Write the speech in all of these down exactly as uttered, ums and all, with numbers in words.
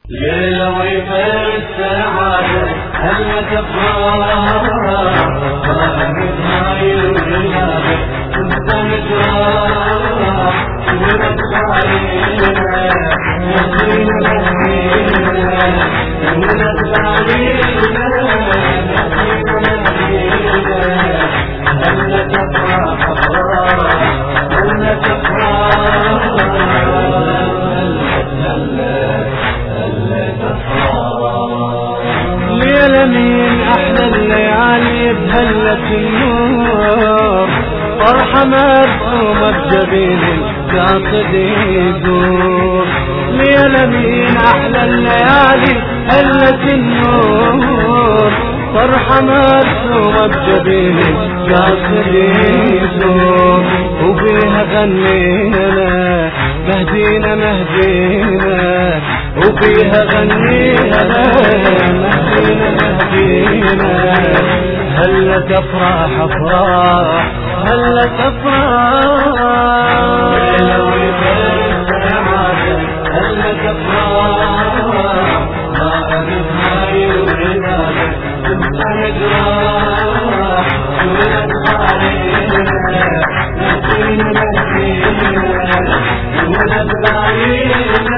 ليلة ويفر السعادة هلا تفرح هاي الولادة كنت نجراح ولدت علينا يقين مهدينا ولدت علينا هلا تفرح هلا تفرح ليلة من أحلى الليالي بهلة النور فرحة مرسومة بجبين القاصد يدور. ليلة من أحلى الليالي هلة النور فرحة مرسومة بجبين القاصد يدور. وفيها غنينا مهدينا مهدينا وفيها غنينا مهدينا مهدينا هلا تفرح افراح هلا تفرح هلا تفرح ما أعرف هاي الولادة كنت نجراح ولدت علينا مهدينا مهدينا ولدت علينا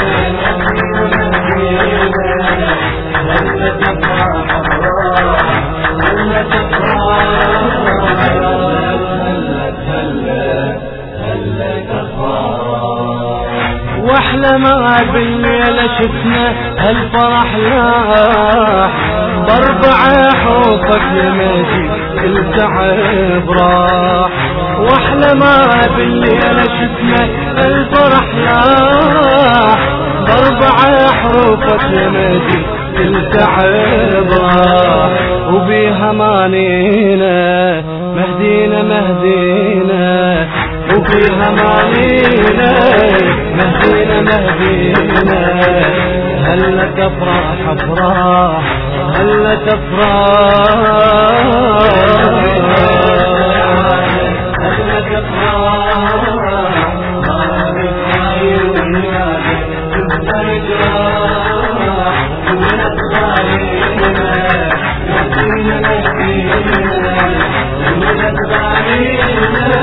واحلى ما بالليلة شفنا هالفرح لاح باربع حوفك لماجي التعب راح. واحلى ما بالليلة شفنا هالفرح لاح باربع حروفك لماجي التعب راح. وبيها مانينا مهدينا مهدينا وفيها مانينا مهدينا مهدينا هلا تفرح افراح هلا تفرح هلا تفرح ما بتهاي الولادة كنت نجراح ولدت علينا مهدينا مهدينا ولدت علينا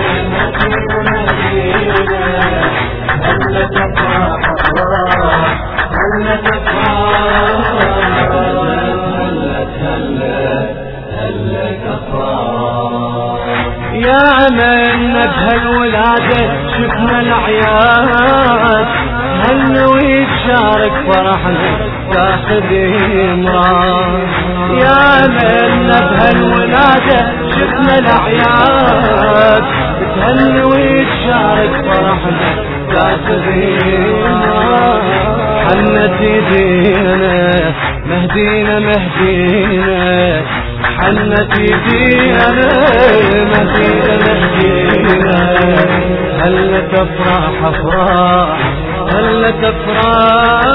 هلا تفرح افراح هلا تفرح هلا هلا تفرح. يا عملنا بهالولادة شفنا العياد هل نويت شارك فرحنا تاخذ امراض. يا عملنا بهالولادة شفنا العياد تهني تشارك فرحنا تاخذ امراض. حنت ايدينا مهدينا مهدينا حنت ايدينا مهدينا مهدينا هلا تفرح افراح هلا تفرح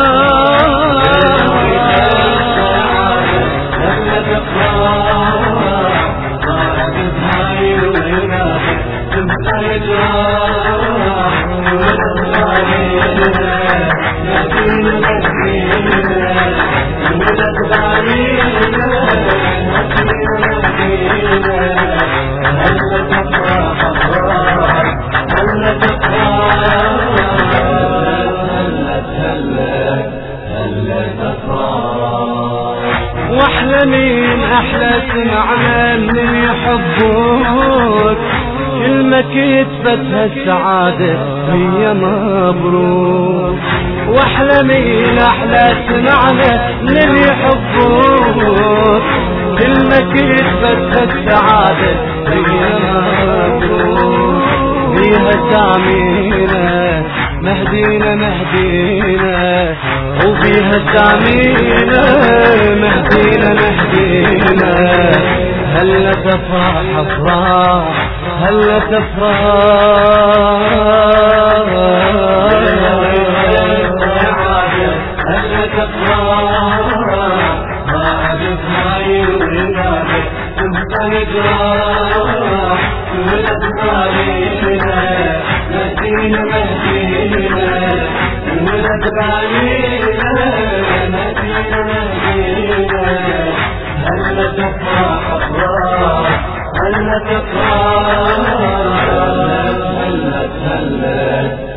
هلا تفرح بعد هاي الولادة كنت نجراح ولدت علينا مهدينا مهدينا ولدت علينا مهدينا مهدينا هلا تفرح افراح هلا تفرح واحلى من احلى سمعنا من يحبوك كلمة كتبتها السعادة هي مبروك. واحلى من احلى سمعنا من يحبوك كلمة كتبتها السعادة هي مبروك. فيها سامينا مهدينا مهدينا وفيها سامينا مهدينا مهدينا هلا تفرح افراح هلا تفرح هلا تفرح بعد هاي الولادة كنت نجراح ولدت علينا مهدينا مهدينا ولدت علينا تفرح. هلت هلت هلت